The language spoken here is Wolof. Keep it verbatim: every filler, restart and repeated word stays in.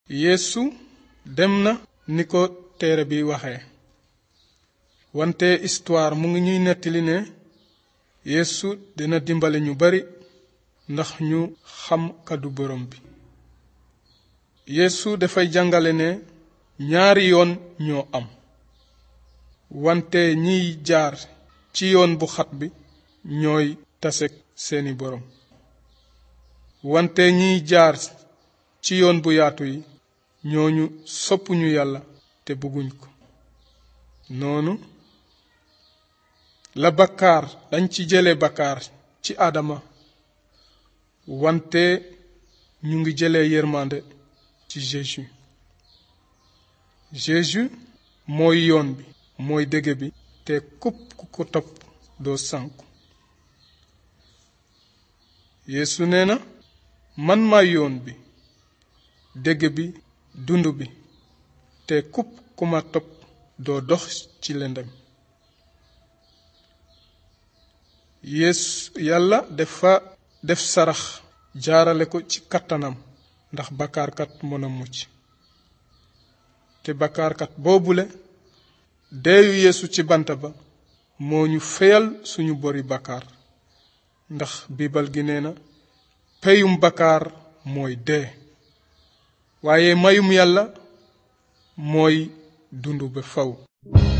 Yeesu dem na ni ko téere bi waxee wante histoire mu ngi ñuy nettali ne Yeesu dina dimbale ñu bari ndax ñu xam kàddu borom bi. Yeesu dafay jàngale ne ñaari yoon ñoo am wante ñiy jaar ci yoon bu xat bi ñooy tasek seeni borom wante ñiy jaar ci yoon bu yaatu yi ñooñu soppuñu Yàlla te bëgguñ ko. noonu la bakkaar dañ ci jële bakkaar ci Adama wante ñu ngi jële yërmande ci Jésus. Jésus mooy yoon bi mooy dëgg bi te képp ku ko topp doo sànku. Yeesu nee na man maay yoon bi dëgg bi dund bi te képp ku ma topp doo dox ci lëndëm. Yeesu Yàlla dafa def sarax jaarale ko ci kattanam ndax bakkaarkat mën a mucc te bakkaarkat boobule deeyu Yeesu ci bant ba moo ñu feyal suñu bori bakkaar ndax Biibal gi nee na peyum bakkaar mooy dee waaye mayum Yàlla mooy dund ba faw.